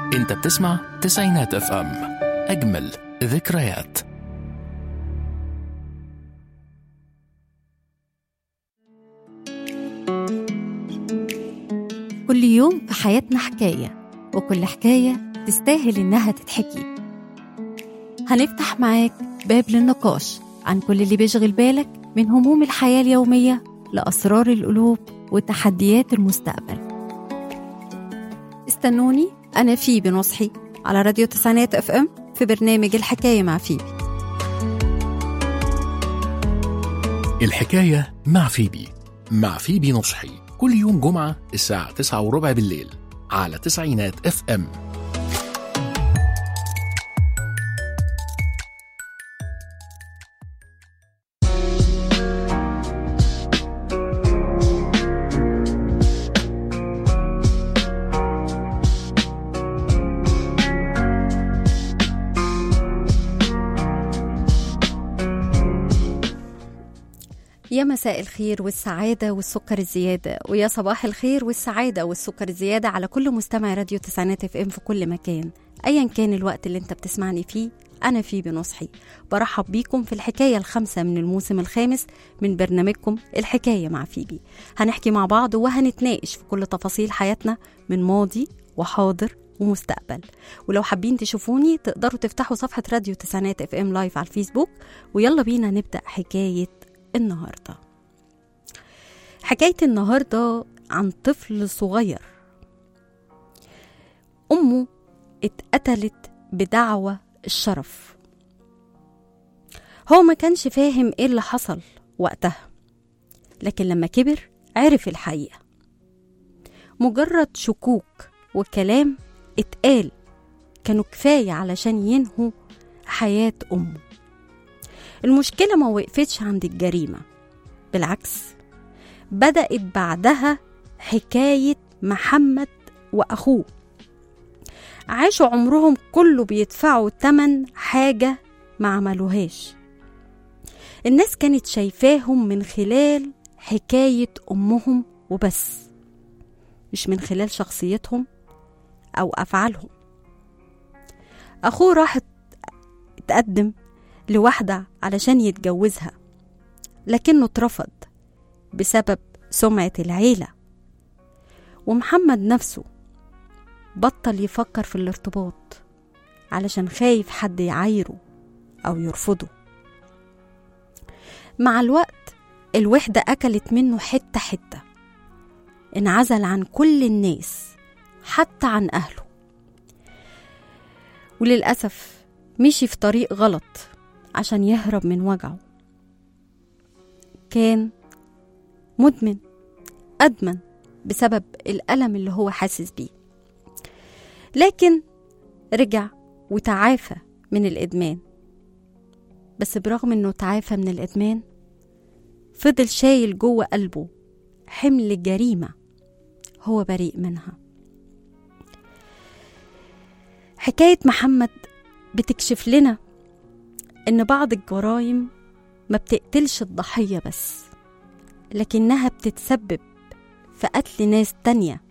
انت بتسمع تسعينات اف ام، اجمل ذكريات. كل يوم في حياتنا حكاية، وكل حكاية تستاهل إنها تتحكي. هنفتح معاك باب للنقاش عن كل اللي بيشغل بالك، من هموم الحياة اليومية لأسرار القلوب وتحديات المستقبل. استنوني، أنا فيبي نصحي على راديو تسعينات اف ام في برنامج الحكاية مع فيبي. الحكاية مع فيبي نصحي، كل يوم جمعة الساعة 9:15 بالليل على تسعينات اف ام. يا مساء الخير والسعادة والسكر الزيادة، ويا صباح الخير والسعادة والسكر الزيادة على كل مستمع راديو تسعينات اف ام في كل مكان، أيا كان الوقت اللي انت بتسمعني فيه. أنا فيبي نصحي برحب بيكم في الحكاية الخامسة من الموسم الخامس من برنامجكم الحكاية مع فيبي. هنحكي مع بعض وهنتناقش في كل تفاصيل حياتنا من ماضي وحاضر ومستقبل. ولو حابين تشوفوني تقدروا تفتحوا صفحة راديو تسعينات اف ام لايف على الفيسبوك. ويلا بينا نبدأ حكاية النهاردة. حكاية النهاردة عن طفل صغير أمه اتقتلت بدعوى الشرف. هو ما كانش فاهم ايه اللي حصل وقتها، لكن لما كبر عرف الحقيقة. مجرد شكوك وكلام اتقال كانوا كفاية علشان ينهوا حياة أمه. المشكلة ما وقفتش عند الجريمة، بالعكس بدأت بعدها حكاية محمد وأخوه. عاشوا عمرهم كله بيدفعوا تمن حاجة ما عملوهاش. الناس كانت شايفاهم من خلال حكاية أمهم وبس، مش من خلال شخصيتهم أو أفعالهم. أخوه راح اتقدم لواحدة علشان يتجوزها، لكنه اترفض بسبب سمعة العيلة. ومحمد نفسه بطل يفكر في الارتباط علشان خايف حد يعايره أو يرفضه. مع الوقت الوحدة أكلت منه حتة حتة، انعزل عن كل الناس حتى عن أهله، وللأسف مشي في طريق غلط عشان يهرب من وجعه. كان مدمن، أدمن بسبب الألم اللي هو حاسس بيه، لكن رجع وتعافى من الإدمان. بس برغم أنه تعافى من الإدمان فضل شايل جوه قلبه حمل جريمة هو بريء منها. حكاية محمد بتكشف لنا إن بعض الجرائم ما بتقتلش الضحية بس، لكنها بتتسبب في قتل ناس تانية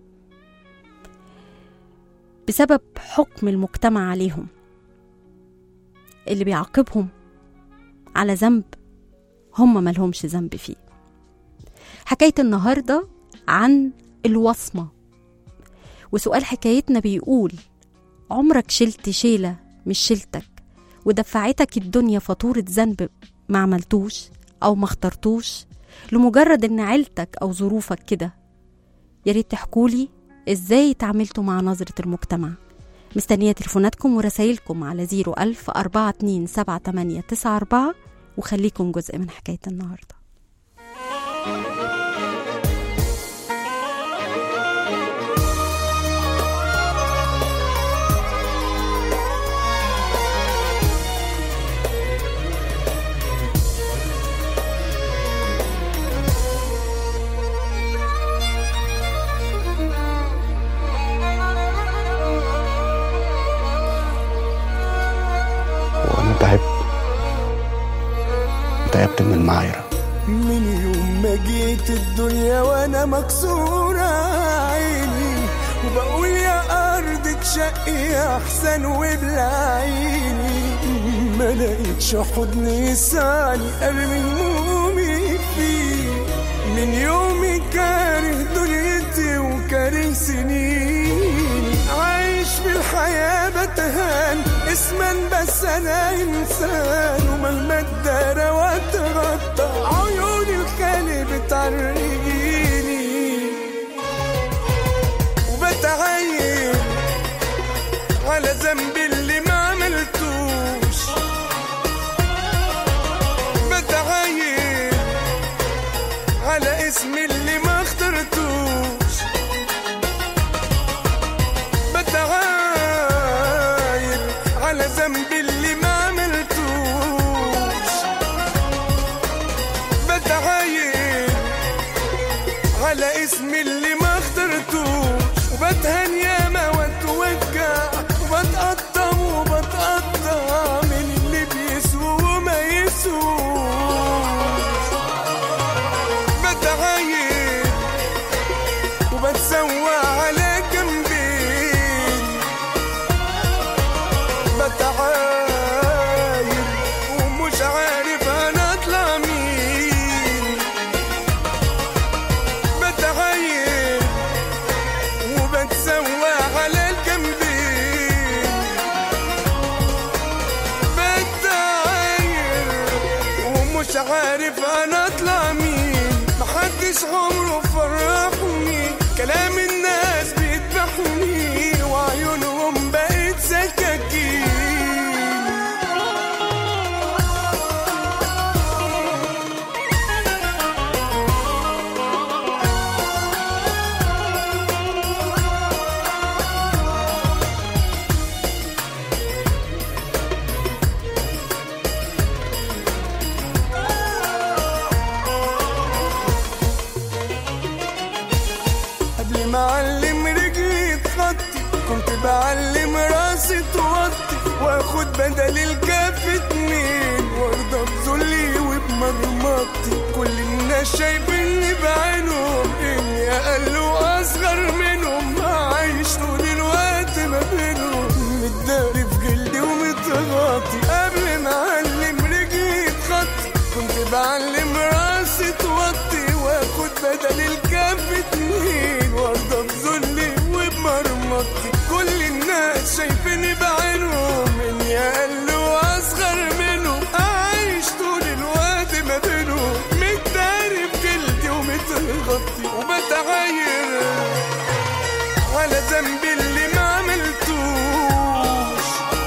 بسبب حكم المجتمع عليهم اللي بيعاقبهم على ذنب هم ملهمش ذنب فيه. حكاية النهاردة عن الوصمة، وسؤال حكايتنا بيقول: عمرك شلت شيلة مش شيلتك ودفعتك الدنيا فاتورة ذنب ما عملتوش أو ما اخترتوش لمجرد إن عيلتك أو ظروفك كده؟ ياريت تحكولي إزاي تعاملتوا مع نظرة المجتمع. مستنية تليفوناتكم ورسائلكم على 010427894، وخليكم جزء من حكاية النهاردة. تعبت من المعايرة. من يوم ما جيت الدنيا وانا مكسورة عيني، وبقول يا ارض شقي احسن وبالعيني، ما لقيتش حضن يسعني ارمي همومي فيه. من يومي كاره دنيتي وكاره سنيني، عايش في الحياة بتهان اسما بس انا انسان، ومهما اتدارى واتغطى عيوني الخالي بتعرقيني، وبتعين على ذنبي اللي ما عملتوش، بتعين على اسمي اللي ما اخترتوش، بتعاير على ذنبي اللي ما عملتوش، بتعاير على اسمي اللي ما اخترتوش، وبتهان ياما واتوجع وبتقطم وبتقطع من اللي بيسوى وما يسوش، بتعاير وبتسوى على جنبين، بتعاير ومش عارف انا اطلع مين، بتعاير وبتسوى على الجنبين، بتعاير ومش عارف انا اطلع مين. محدش عمره فرحني، كلام الناس بيذبحني وعيونهم بقت سكاكين. معلم رجلي تخطي، كنت بعلم راسي توطي، واخد بدل الكف اتنين، وارضى بذلي وبمرمطتي. كل الناس شايفيني بعينهم اني اقل واصغر منهم، عايش طول الوقت ما بينهم، متداري في جلدي ومتغطي. قبل معلم رجلي تخطي، كنت بعلم راسي توطي، واخد بدل الكف اتنين، وارضى بذلي وبمرمطتي. كل الناس شايفيني بعينهم اني اقل واصغر منهم، عايش طول الوقت ما بينهم، متداري بجلدي ومتغطي، وبتعاير على ذنبي اللي ما عملتوش،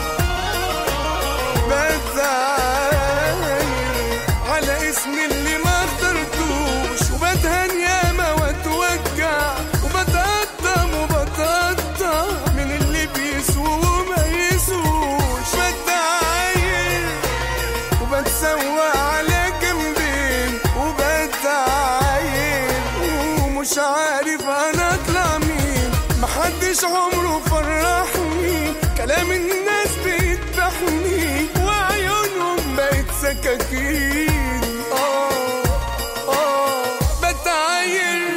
بتعاير على اسمي اللي ما اخترتوش، وبتهان ياما واتوجع وبتقطم وبتقطع من اللي بيسوى وما يسوش، بتعاير وبتسوى على جنبين، وبتعاير ومش عارف انا اطلع مين. محدش عمره فرحني، كلام الناس بيذبحني وعيونهم بقت سكاكين. بتعاير.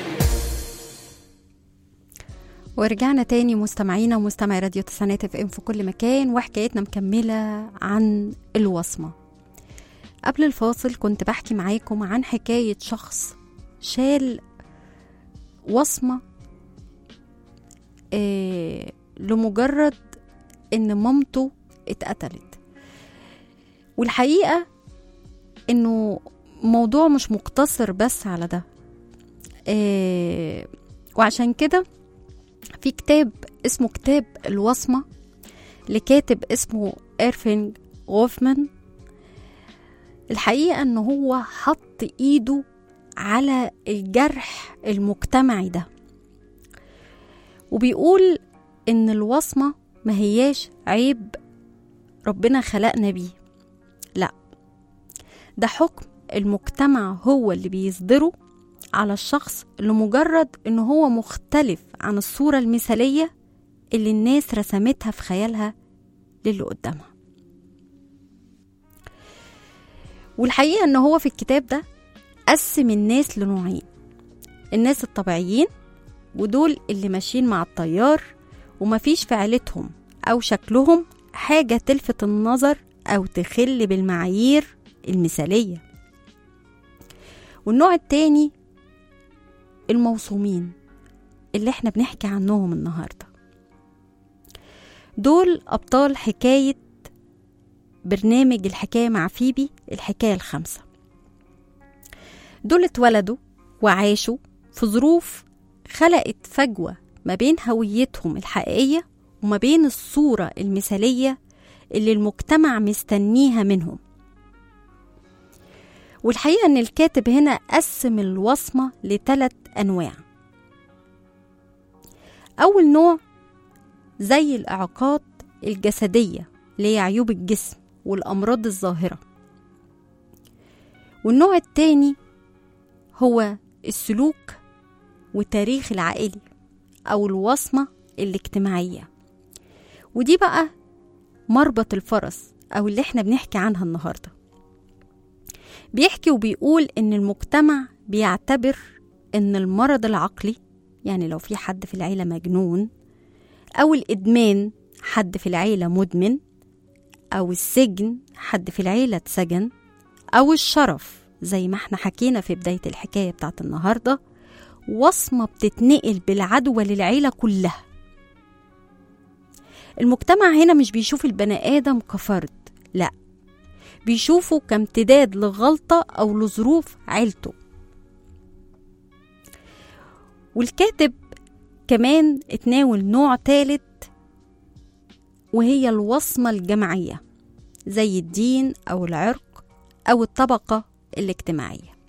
ورجعنا تاني مستمعينا ومستمعي راديو تسعينات اف ام في كل مكان، وحكايتنا مكملة عن الوصمة. قبل الفاصل كنت بحكي معاكم عن حكاية شخص شال وصمة لمجرد ان مامته اتقتلت. والحقيقة انه موضوع مش مقتصر بس على ده، وعشان كده في كتاب اسمه كتاب الوصمة لكاتب اسمه إيرفينج غوفمان. الحقيقة انه هو حط ايده على الجرح المجتمعي ده، وبيقول ان الوصمة ما هياش عيب ربنا خلقنا بيه، لا، ده حكم المجتمع هو اللي بيصدره على الشخص لمجرد انه هو مختلف عن الصورة المثالية اللي الناس رسمتها في خيالها للي قدامها. والحقيقة انه هو في الكتاب ده قسم الناس لنوعين: الناس الطبيعيين، ودول اللي ماشيين مع التيار ومفيش في عيلتهم أو شكلهم حاجة تلفت النظر أو تخل بالمعايير المثالية. والنوع التاني الموصومين اللي احنا بنحكي عنهم النهاردة، دول أبطال حكاية برنامج الحكاية مع فيبي، الحكاية الخامسة. دول اتولدوا وعاشوا في ظروف خلقت فجوة ما بين هويتهم الحقيقية وما بين الصورة المثالية اللي المجتمع مستنيها منهم. والحقيقة ان الكاتب هنا قسم الوصمة ل3 أنواع. أول نوع زي الإعاقات الجسدية اللي هي عيوب الجسم والأمراض الظاهرة. والنوع التاني هو السلوك والتاريخ العائلي أو الوصمة الاجتماعية. ودي بقى مربط الفرس أو اللي احنا بنحكي عنها النهاردة. بيحكي وبيقول إن المجتمع بيعتبر إن المرض العقلي، يعني لو في حد في العيلة مجنون، أو الإدمان حد في العيلة مدمن، أو السجن حد في العيلة اتسجن، أو الشرف زي ما احنا حكينا في بداية الحكاية بتاعت النهاردة، وصمة بتتنقل بالعدوى للعيلة كلها. المجتمع هنا مش بيشوف البني آدم كفرد، لا، بيشوفه كامتداد لغلطة أو لظروف عيلته. والكاتب كمان اتناول نوع ثالث وهي الوصمة الجماعية زي الدين أو العرق أو الطبقة الاجتماعية.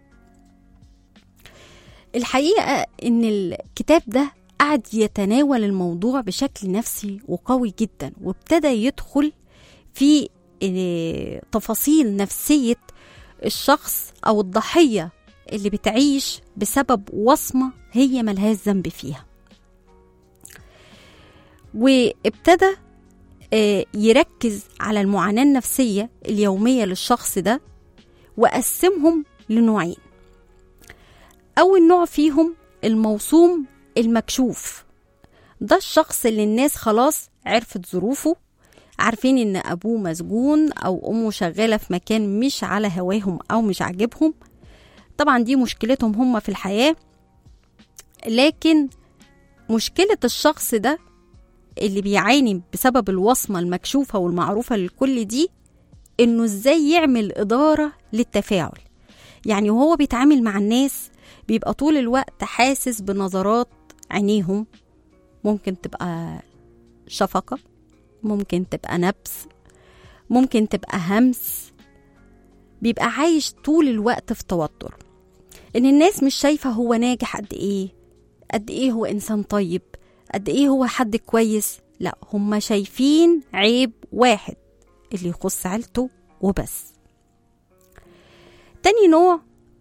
الحقيقة إن الكتاب ده قعد يتناول الموضوع بشكل نفسي وقوي جدا، وابتدى يدخل في تفاصيل نفسية الشخص أو الضحية اللي بتعيش بسبب وصمة هي ملهاش ذنب فيها. وابتدى يركز على المعاناة النفسية اليومية للشخص ده، وقسمهم لنوعين. أول نوع فيهم الموصوم المكشوف، ده الشخص اللي الناس خلاص عرفت ظروفه، عارفين إن أبوه مسجون أو أمه شغالة في مكان مش على هواهم أو مش عاجبهم. طبعا دي مشكلتهم هم في الحياة، لكن مشكلة الشخص ده اللي بيعاني بسبب الوصمة المكشوفة والمعروفة للكل دي، إنه إزاي يعمل إدارة للتفاعل. يعني وهو بيتعامل مع الناس بيبقى طول الوقت حاسس بنظرات عينيهم، ممكن تبقى شفقة، ممكن تبقى نبس، ممكن تبقى همس. بيبقى عايش طول الوقت في توتر، إن الناس مش شايفة هو ناجح قد إيه هو إنسان طيب، قد إيه هو حد كويس. لا، هم شايفين عيب واحد اللي يخص عيلته وبس. تاني نوع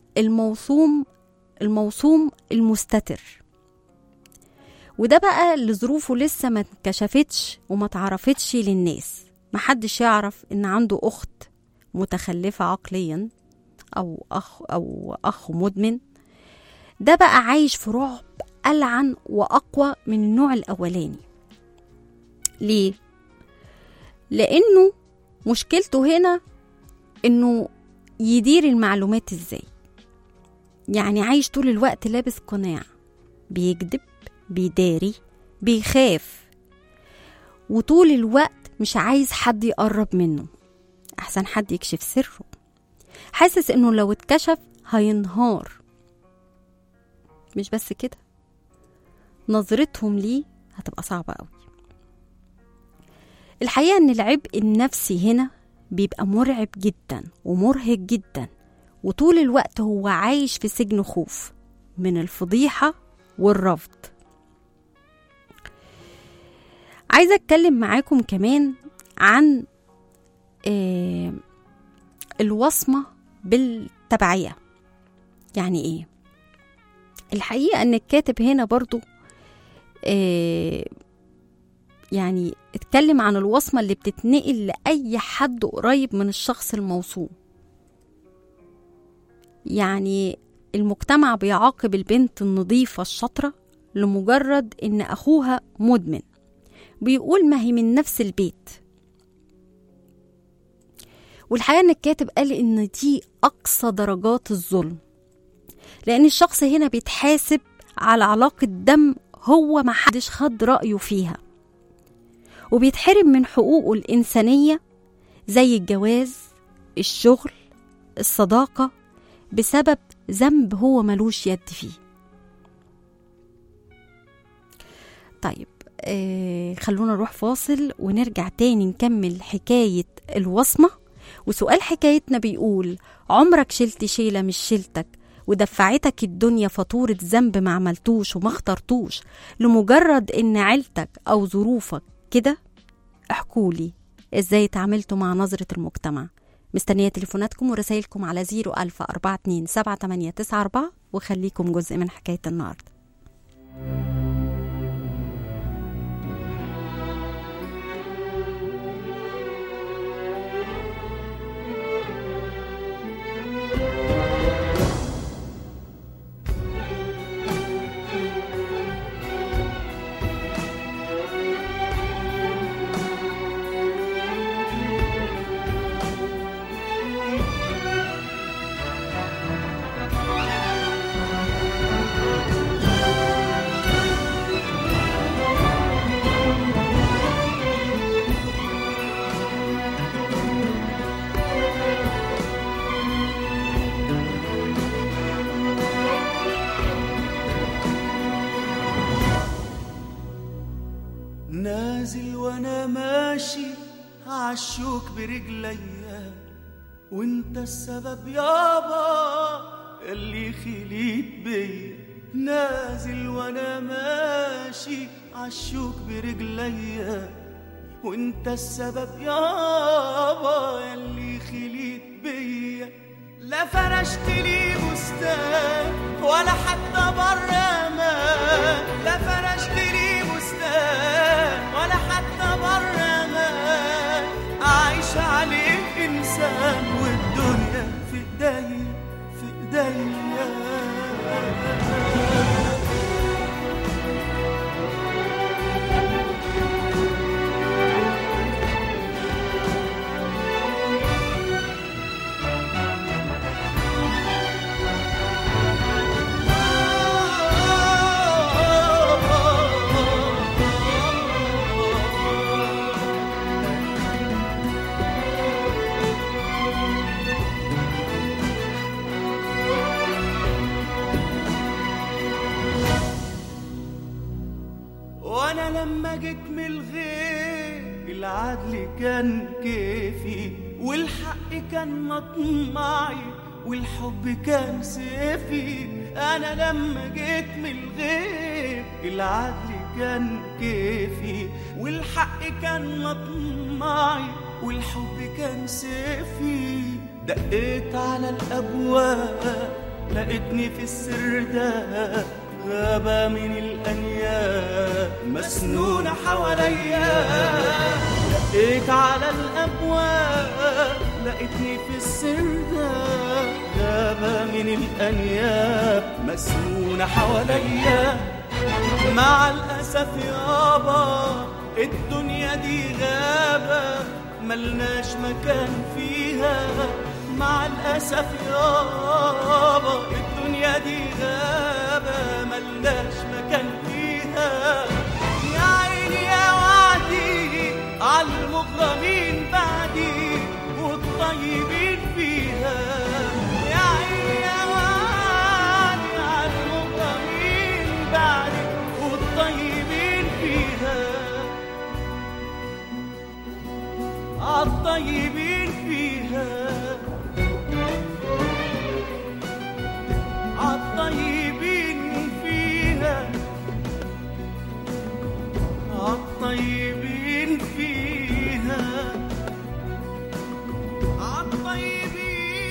الموصوم المستتر، وده بقى اللي ظروفه لسه ما اتكشفتش وما تعرفتش للناس. محدش يعرف إن عنده أخت متخلفة عقليا أو أخ مدمن. ده بقى عايش في رعب ألعن وأقوى من النوع الأولاني. ليه؟ لأنه مشكلته هنا إنه يدير المعلومات إزاي. يعني عايش طول الوقت لابس قناع، بيكذب، بيداري، بيخاف، وطول الوقت مش عايز حد يقرب منه، أحسن حد يكشف سره. حاسس إنه لو اتكشف هينهار. مش بس كده، نظرتهم ليه هتبقى صعبة قوي. الحقيقة إن العبء النفسي هنا بيبقى مرعب جدا ومرهق جدا، وطول الوقت هو عايش في سجن خوف من الفضيحة والرفض. عايزة أتكلم معاكم كمان عن الوصمة بالتبعية. يعني إيه؟ الحقيقة أن الكاتب هنا برضو يعني اتكلم عن الوصمة اللي بتتنقل لأي حد قريب من الشخص الموصوم. يعني المجتمع بيعاقب البنت النظيفة الشاطرة لمجرد إن أخوها مدمن، بيقول ما هي من نفس البيت. والحقيقة ان الكاتب قال ان دي اقصى درجات الظلم، لان الشخص هنا بيتحاسب على علاقة دم هو ما حدش خد رأيه فيها، وبيتحرم من حقوقه الإنسانية زي الجواز، الشغل، الصداقة، بسبب ذنب هو ملوش يد فيه. طيب خلونا نروح فاصل ونرجع تاني نكمل حكاية الوصمة. وسؤال حكايتنا بيقول: عمرك شلت شيلة مش شيلتك ودفعتك الدنيا فاتورة ذنب ما عملتوش وما اخترتوش لمجرد ان عيلتك او ظروفك كده؟ احكولي ازاي اتعاملتوا مع نظرة المجتمع. مستنية تليفوناتكم ورسائلكم على 010427894 وخليكم جزء من حكاية النهاردة. نازل وانا ماشي عالشوك برجليا، وانت السبب يابا اللي خليت بيا. نازل وانا ماشي عالشوك برجليا، وانت السبب يابا اللي خليت بيا. لا فرشت لي بستان ولا حتى برا ما، لا فرشت لي بستان ولا حتى برا ما، عايش عليه إنسان والدنيا في إيديا في إيديا. لما جيت من الغيب العدل كان كيفي، والحق كان مطمعي، والحب كان سيفي. أنا لما جيت من الغيب العدل كان كيفي، والحق كان مطمعي، والحب كان سيفي. دقيت على الأبواب لقيتني في السر ده، غابة من الأنياب مسنونة حواليا. دقيت على الأبواب لقيتني في السر ده، غابة من الأنياب مسنونة حواليا. مع الأسف يابا الدنيا دي غابة ملناش مكان فيها. مع الأسف يابا الدنيا دي غابة ملناش مكان فيها. يا عيني يا وعدي عالمظلمين بعدي والطيبين فيها. يا عيني يا وعدي عالمظلمين بعدي والطيبين فيها. عالطيبين فيها، عالطيبين فيها، عالطيبين فيها، عالطيبين فيها.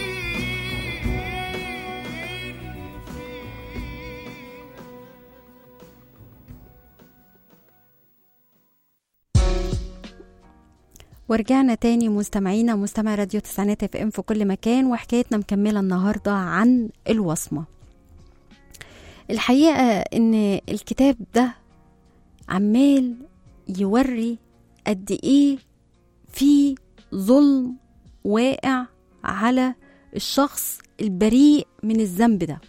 ورجعنا تاني مستمعينا مستمع راديو تسعينات FM في كل مكان، وحكايتنا مكملة النهاردة عن الوصمة. الحقيقة ان الكتاب ده عمال يوري قد ايه في ظلم واقع على الشخص البريء من الذنب ده.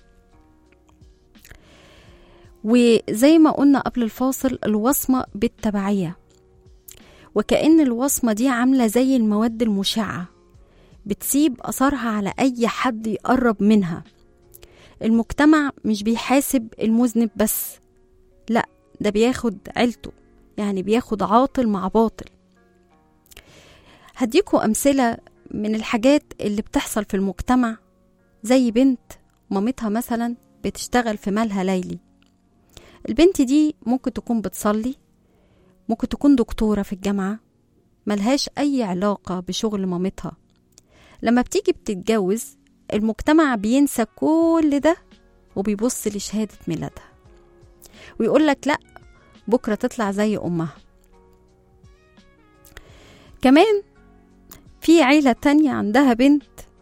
وزي ما قلنا قبل الفاصل، الوصمة بالتبعية، وكأن الوصمة دي عاملة زي المواد المشعة بتسيب أثرها على أي حد يقرب منها. المجتمع مش بيحاسب المذنب بس، لا ده بياخد عيلته، يعني بياخد عاطل مع باطل. هديكوا أمثلة من الحاجات اللي بتحصل في المجتمع، زي بنت مامتها مثلا بتشتغل في مالها ليلي. البنت دي ممكن تكون بتصلي، ممكن تكون دكتورة في الجامعة، ملهاش أي علاقة بشغل مامتها. لما بتيجي بتتجوز، المجتمع بينسى كل ده وبيبص لشهادة ميلادها ويقولك لأ، بكرة تطلع زي أمها. كمان في عيلة تانية عندها بنت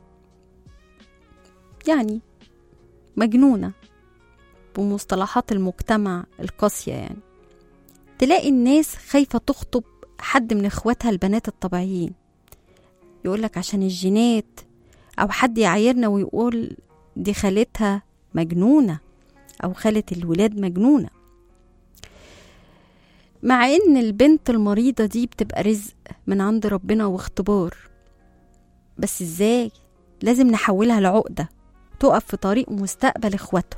يعني مجنونة بمصطلحات المجتمع القاسية، يعني تلاقي الناس خايفة تخطب حد من اخواتها البنات الطبيعيين، يقولك عشان الجينات، أو حد يعايرنا ويقول دي خالتها مجنونة أو خالة الولاد مجنونة، مع إن البنت المريضة دي بتبقى رزق من عند ربنا واختبار. بس إزاي؟ لازم نحولها لعقدة تقف في طريق مستقبل إخواته.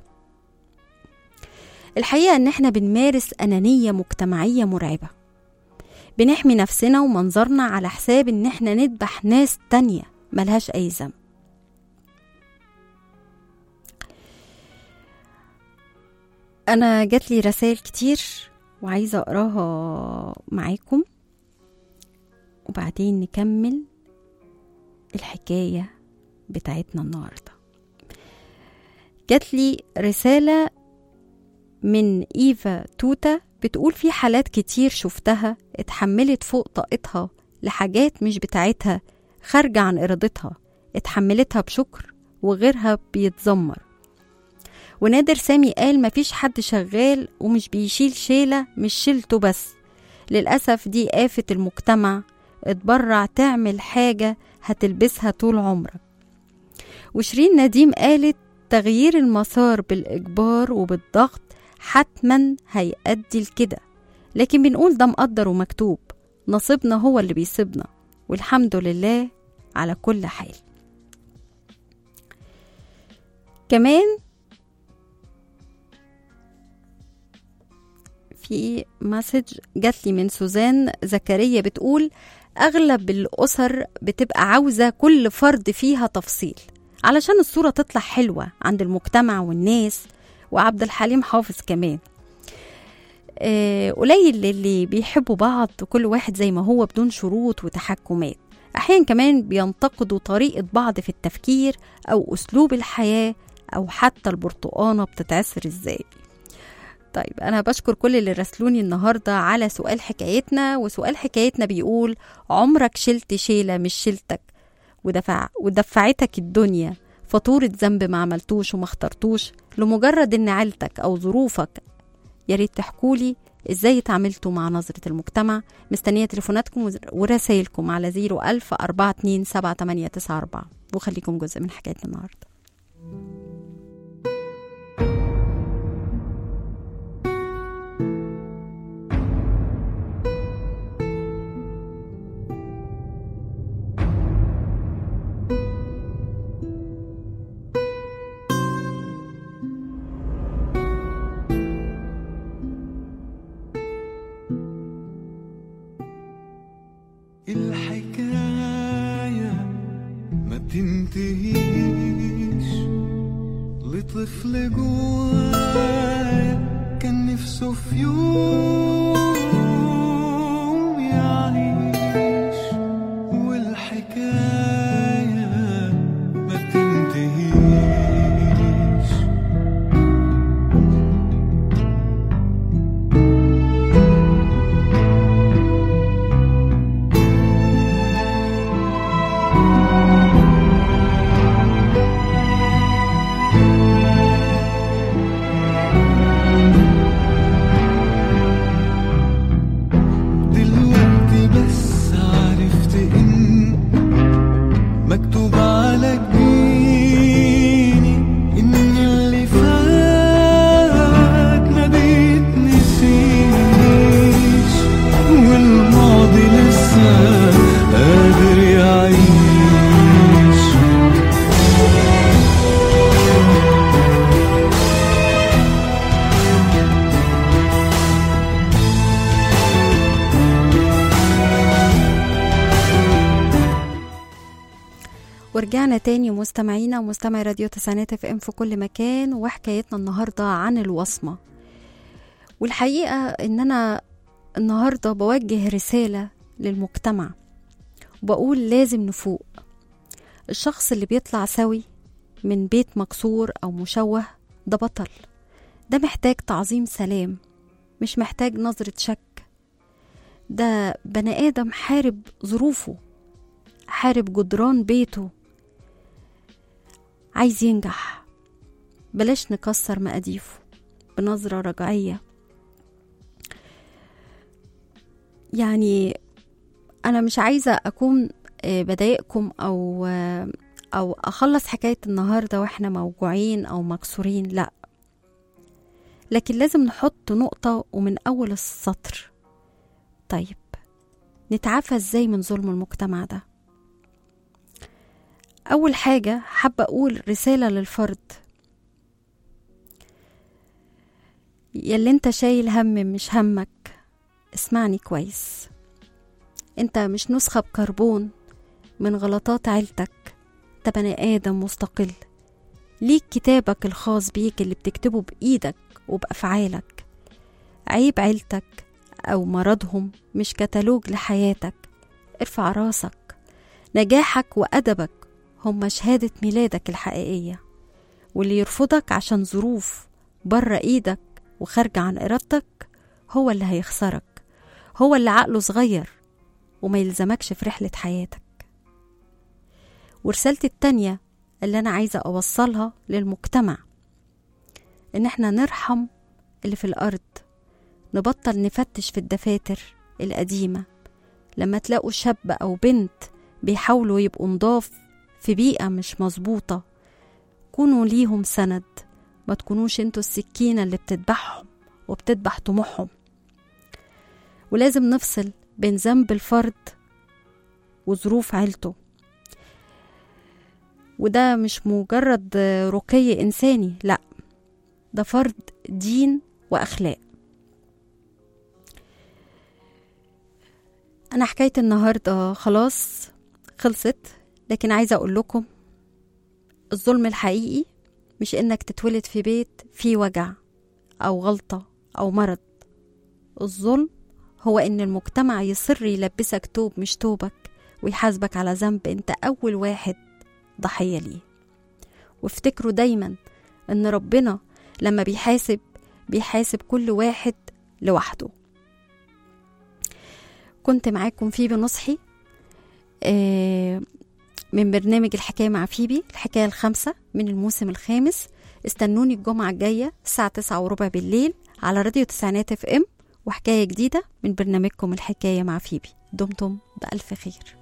الحقيقة إن إحنا بنمارس أنانية مجتمعية مرعبة، بنحمي نفسنا ومنظرنا على حساب إن إحنا نذبح ناس تانية ملهاش أي ذنب. أنا جاتلي رسائل كتير وعايزة أقراها معاكم، وبعدين نكمل الحكاية بتاعتنا النهاردة. جاتلي رسالة من إيفا توتا بتقول في حالات كتير شفتها اتحملت فوق طاقتها لحاجات مش بتاعتها خارجة عن إرادتها، اتحملتها بشكر وغيرها بيتذمر. ونادر سامي قال مفيش حد شغال ومش بيشيل شيلة مش شيلته بس، للأسف دي آفة المجتمع، اتبرع تعمل حاجة هتلبسها طول عمرك. وشيرين نديم قالت تغيير المسار بالإجبار وبالضغط حتما هيؤدي لكده، لكن بنقول ده مقدر ومكتوب، نصيبنا هو اللي بيصيبنا، والحمد لله على كل حال. كمان في مسج جاتلي من سوزان زكريا بتقول أغلب الأسر بتبقى عاوزة كل فرد فيها تفصيل علشان الصورة تطلع حلوة عند المجتمع والناس. وعبد الحليم حافظ كمان قليل اللي بيحبوا بعض وكل واحد زي ما هو بدون شروط وتحكمات. أحيانا كمان بينتقدوا طريقة بعض في التفكير أو أسلوب الحياة أو حتى البرتقانة بتتعصر إزاي. طيب أنا بشكر كل اللي رسلوني النهاردة على سؤال حكايتنا، وسؤال حكايتنا بيقول عمرك شلت شيلة مش شيلتك ودفعتك الدنيا فاتورة ذنب ما عملتوش وما اخترتوش لمجرد ان عيلتك او ظروفك؟ يا ريت تحكولي ازاي اتعاملتوا مع نظرة المجتمع. مستنية تليفوناتكم ورسائلكم على 010427894 وخليكم جزء من حكايتنا النهاردة. الحكاية ما بتنتهيش لطفل جوايا كان نفسه في يوم يعيش، والحكاية ما بتنتهيش. ورجعنا تاني مستمعينا ومستمعي راديو تسعينات اف ام في كل مكان، وحكايتنا النهاردة عن الوصمة. والحقيقة ان انا النهاردة بوجه رسالة للمجتمع وبقول لازم نفوق. الشخص اللي بيطلع سوي من بيت مكسور او مشوه ده بطل، ده محتاج تعظيم سلام، مش محتاج نظرة شك. ده بني آدم حارب ظروفه، حارب جدران بيته، عايز ينجح. بلاش نكسر مقاديفه بنظرة رجعية. يعني أنا مش عايزة أكون بضايقكم أو أخلص حكاية النهاردة وإحنا موجوعين أو مكسورين، لأ، لكن لازم نحط نقطة ومن أول السطر. طيب نتعافى إزاي من ظلم المجتمع ده؟ أول حاجة حابة أقول رسالة للفرد. ياللي انت شايل هم مش همك، اسمعني كويس. انت مش نسخة بكربون من غلطات عيلتك، انت بني آدم مستقل، ليك كتابك الخاص بيك اللي بتكتبه بإيدك وبأفعالك. عيب عيلتك أو مرضهم مش كتالوج لحياتك. ارفع راسك. نجاحك وأدبك هم شهادة ميلادك الحقيقية. واللي يرفضك عشان ظروف بره إيدك وخارجة عن إرادتك هو اللي هيخسرك، هو اللي عقله صغير وما يلزمكش في رحلة حياتك. ورسالتي التانية اللي أنا عايزة أوصلها للمجتمع إن احنا نرحم اللي في الأرض، نبطل نفتش في الدفاتر القديمة. لما تلاقوا شاب أو بنت بيحاولوا يبقوا نضاف في بيئة مش مظبوطة، كونوا ليهم سند، ما تكونوش انتوا السكينة اللي بتذبحهم وبتذبح طموحهم. ولازم نفصل بين ذنب الفرد وظروف عيلته، وده مش مجرد رقي إنساني، لأ، ده فرد دين وأخلاق. أنا حكاية النهاردة خلاص خلصت، لكن عايزة أقول لكم الظلم الحقيقي مش إنك تتولد في بيت فيه وجع أو غلطة أو مرض. الظلم هو إن المجتمع يصر يلبسك توب مش توبك ويحاسبك على ذنب أنت أول واحد ضحية ليه. وافتكروا دايما إن ربنا لما بيحاسب كل واحد لوحده. كنت معاكم فيبي نصحي من برنامج الحكاية مع فيبي، الحكاية ال5 من الموسم ال5. استنوني الجمعة الجاية الساعة 9:15 بالليل على راديو تسعينات اف ام، وحكاية جديدة من برنامجكم الحكاية مع فيبي. دمتم بألف خير.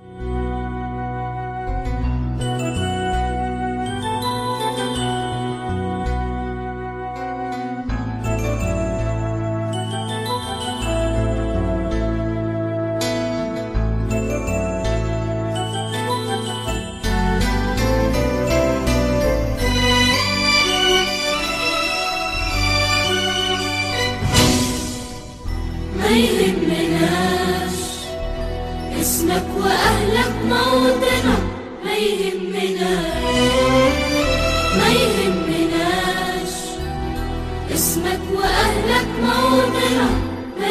ما يهمناش اسمك وأهلك موطنك، ما يهمناش اسمك وأهلك موطنك، ما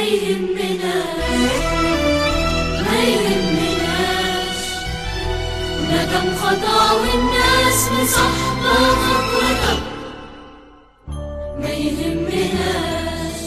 يهمناش ندم خطأ والناس مصاحبة خطوتك، ما يهمناش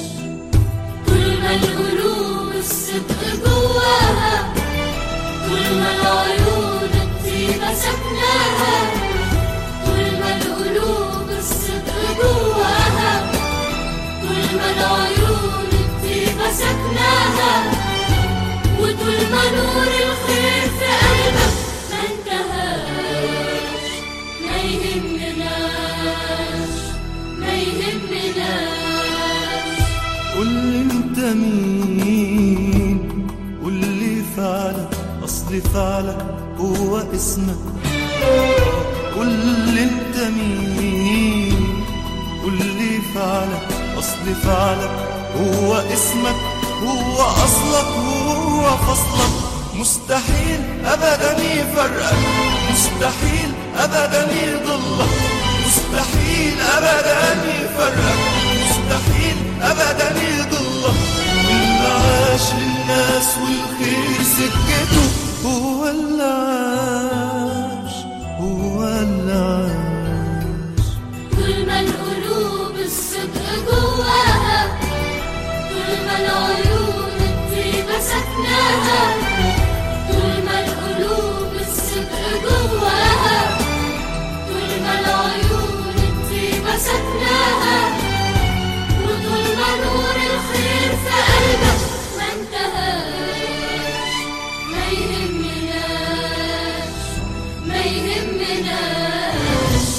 القلوب الصدق جواها، طول ما العيون الطيبة سكناها، طول ما القلوب الصدق جواها، طول ما العيون الطيبة سكناها، وطول ما نور الخير في قلبك ما انتهاش، ما يهمناش ما يهمناش. قل انت مين، قل لي فعلك، اصل فعلك هو اسمك. قل انت مين، قل لي فعلك، اصل فعلك هو اسمك، هو اصلك هو فصلك. مستحيل أبدا يفرقك، مستحيل أبدا يضلك، مستحيل أبدا يفرقك، مستحيل أبدا يضلك. واللي عاش للناس والخير سكته هو اللي عاش، هو اللي عاش. طول ما القلوب الصدق جواها، طول ما العيون الطيبة سكناها، طول ما القلوب الصدق جواها، طول ما العيون الطيبة سكناها، وطول ما نور الخير في قلبك ما انتهاش. ما يهمناش، ما يهمناش.